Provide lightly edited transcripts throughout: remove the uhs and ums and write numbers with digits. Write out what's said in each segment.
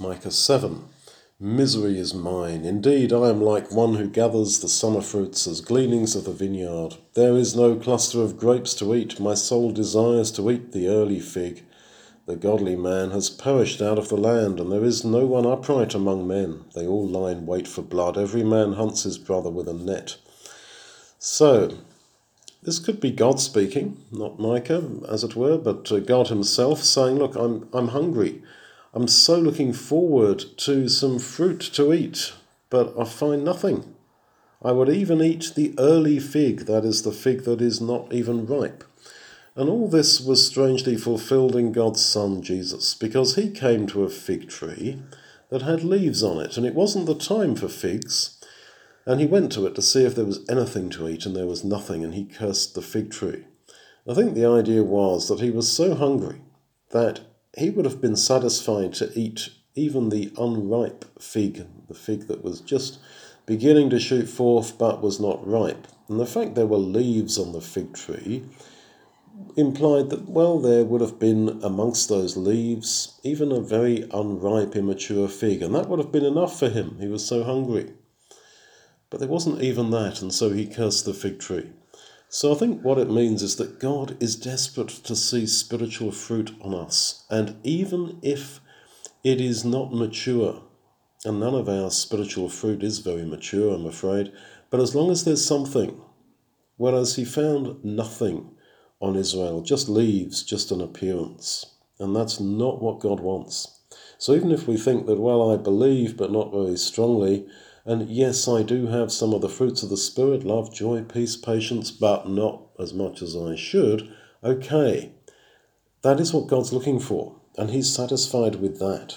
Micah 7. Misery is mine. Indeed, I am like one who gathers the summer fruits as gleanings of the vineyard. There is no cluster of grapes to eat. My soul desires to eat the early fig. The godly man has perished out of the land, and there is no one upright among men. They all lie in wait for blood. Every man hunts his brother with a net. So, this could be God speaking, not Micah, as it were, but God himself saying, look, I'm hungry. I'm so looking forward to some fruit to eat, but I find nothing. I would even eat the early fig, that is the fig that is not even ripe. And all this was strangely fulfilled in God's Son, Jesus, because he came to a fig tree that had leaves on it, and it wasn't the time for figs. And he went to it to see if there was anything to eat, and there was nothing, and he cursed the fig tree. I think the idea was that he was so hungry that he would have been satisfied to eat even the unripe fig, the fig that was just beginning to shoot forth but was not ripe. And the fact there were leaves on the fig tree implied that, well, there would have been amongst those leaves even a very unripe, immature fig, and that would have been enough for him. He was so hungry. But there wasn't even that, and so he cursed the fig tree. So I think what it means is that God is desperate to see spiritual fruit on us. And even if it is not mature, and none of our spiritual fruit is very mature, I'm afraid, but as long as there's something, whereas he found nothing on Israel, just leaves, just an appearance. And that's not what God wants. So even if we think that, well, I believe, but not very strongly, and yes, I do have some of the fruits of the Spirit, love, joy, peace, patience, but not as much as I should, okay. That is what God's looking for, and he's satisfied with that.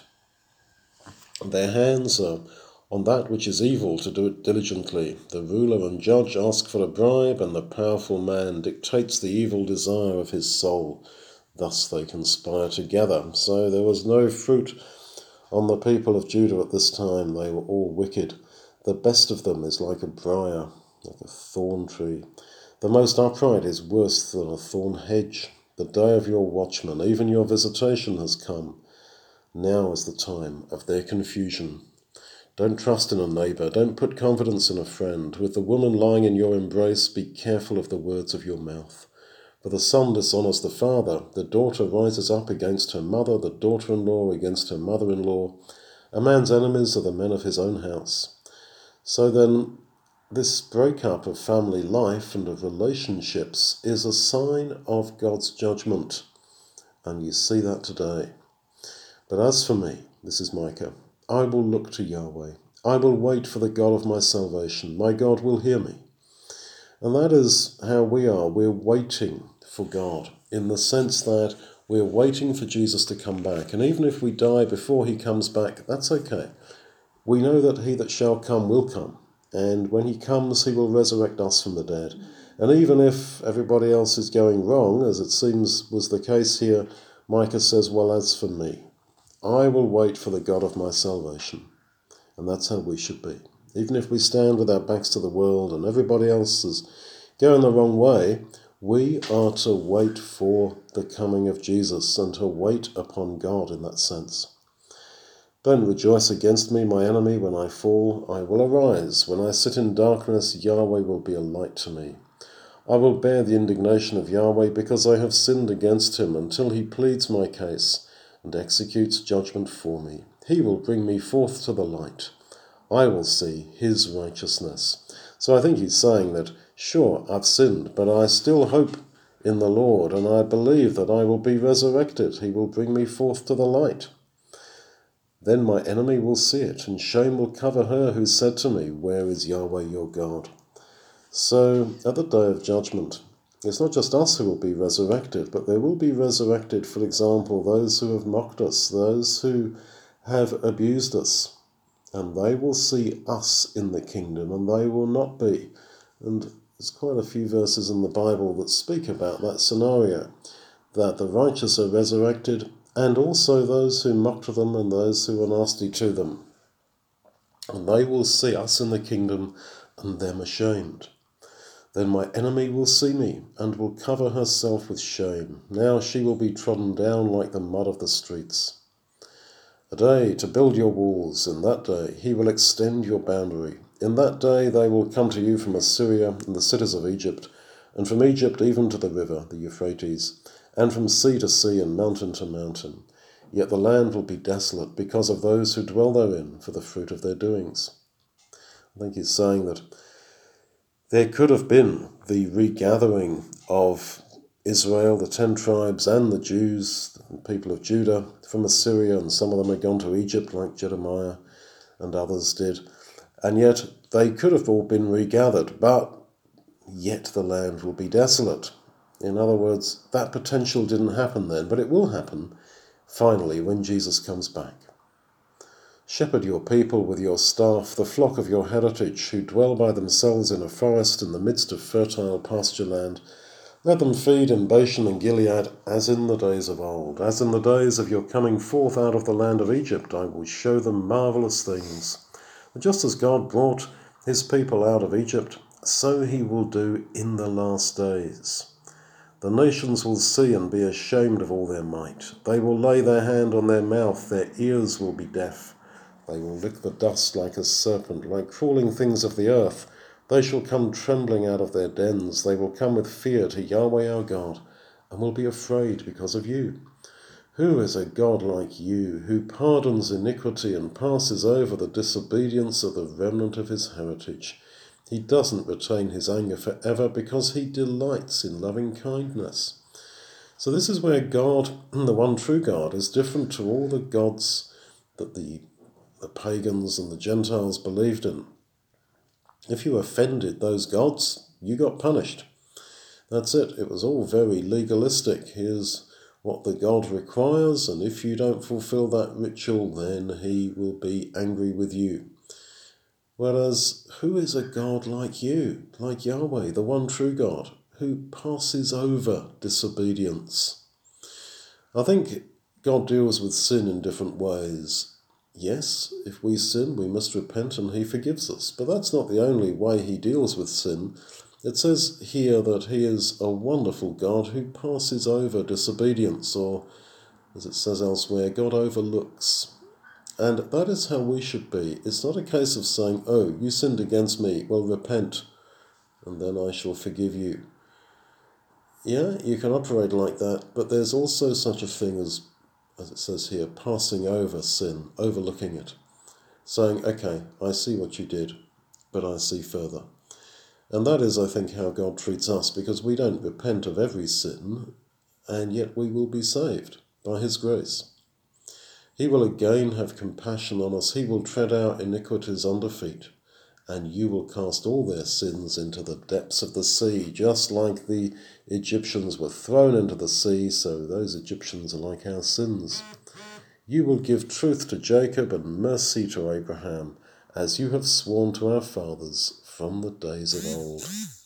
Their hands are on that which is evil to do it diligently. The ruler and judge ask for a bribe, and the powerful man dictates the evil desire of his soul. Thus they conspire together. So there was no fruit on the people of Judah at this time. They were all wicked. The best of them is like a briar, like a thorn tree. The most upright is worse than a thorn hedge. The day of your watchman, even your visitation, has come. Now is the time of their confusion. Don't trust in a neighbour. Don't put confidence in a friend. With the woman lying in your embrace, be careful of the words of your mouth. For the son dishonours the father. The daughter rises up against her mother, the daughter-in-law against her mother-in-law. A man's enemies are the men of his own house. So then, this breakup of family life and of relationships is a sign of God's judgment. And you see that today. But as for me, this is Micah, I will look to Yahweh. I will wait for the God of my salvation. My God will hear me. And that is how we are. We're waiting for God in the sense that we're waiting for Jesus to come back. And even if we die before he comes back, that's okay. We know that he that shall come will come. And when he comes, he will resurrect us from the dead. And even if everybody else is going wrong, as it seems was the case here, Micah says, well, as for me, I will wait for the God of my salvation. And that's how we should be. Even if we stand with our backs to the world and everybody else is going the wrong way, we are to wait for the coming of Jesus and to wait upon God in that sense. Don't rejoice against me, my enemy. When I fall, I will arise. When I sit in darkness, Yahweh will be a light to me. I will bear the indignation of Yahweh because I have sinned against him until he pleads my case and executes judgment for me. He will bring me forth to the light. I will see his righteousness. So I think he's saying that, sure, I've sinned, but I still hope in the Lord, and I believe that I will be resurrected. He will bring me forth to the light. Then my enemy will see it, and shame will cover her who said to me, where is Yahweh your God? So at the day of judgment, it's not just us who will be resurrected, but there will be resurrected, for example, those who have mocked us, those who have abused us, and they will see us in the kingdom, and they will not be. And there's quite a few verses in the Bible that speak about that scenario, that the righteous are resurrected, and also those who mocked them and those who were nasty to them. And they will see us in the kingdom and them ashamed. Then my enemy will see me and will cover herself with shame. Now she will be trodden down like the mud of the streets. A day to build your walls. In that day he will extend your boundary. In that day they will come to you from Assyria and the cities of Egypt, and from Egypt even to the river, the Euphrates, and from sea to sea and mountain to mountain. Yet the land will be desolate because of those who dwell therein, for the fruit of their doings. I think he's saying that there could have been the regathering of Israel, the 10 tribes, and the Jews, the people of Judah, from Assyria, and some of them had gone to Egypt, like Jeremiah and others did. And yet they could have all been regathered, but yet the land will be desolate. In other words, that potential didn't happen then, but it will happen finally when Jesus comes back. Shepherd your people with your staff, the flock of your heritage, who dwell by themselves in a forest in the midst of fertile pasture land. Let them feed in Bashan and Gilead, as in the days of old. As in the days of your coming forth out of the land of Egypt, I will show them marvellous things. And just as God brought his people out of Egypt, so he will do in the last days. The nations will see and be ashamed of all their might. They will lay their hand on their mouth, their ears will be deaf. They will lick the dust like a serpent, like crawling things of the earth. They shall come trembling out of their dens. They will come with fear to Yahweh our God, and will be afraid because of you. Who is a God like you, who pardons iniquity and passes over the disobedience of the remnant of his heritage? He doesn't retain his anger forever because he delights in loving kindness. So this is where God, the one true God, is different to all the gods that the pagans and the Gentiles believed in. If you offended those gods, you got punished. That's it. It was all very legalistic. Here's what the God requires, and if you don't fulfill that ritual, then he will be angry with you. Whereas, who is a God like you, like Yahweh, the one true God, who passes over disobedience? I think God deals with sin in different ways. Yes, if we sin, we must repent and he forgives us. But that's not the only way he deals with sin. It says here that he is a wonderful God who passes over disobedience, or, as it says elsewhere, God overlooks. And that is how we should be. It's not a case of saying, oh, you sinned against me, well, repent, and then I shall forgive you. Yeah, you can operate like that, but there's also such a thing as it says here, passing over sin, overlooking it, saying, okay, I see what you did, but I see further. And that is, I think, how God treats us, because we don't repent of every sin, and yet we will be saved by his grace. He will again have compassion on us. He will tread our iniquities under feet, and you will cast all their sins into the depths of the sea, just like the Egyptians were thrown into the sea, so those Egyptians are like our sins. You will give truth to Jacob and mercy to Abraham, as you have sworn to our fathers from the days of old.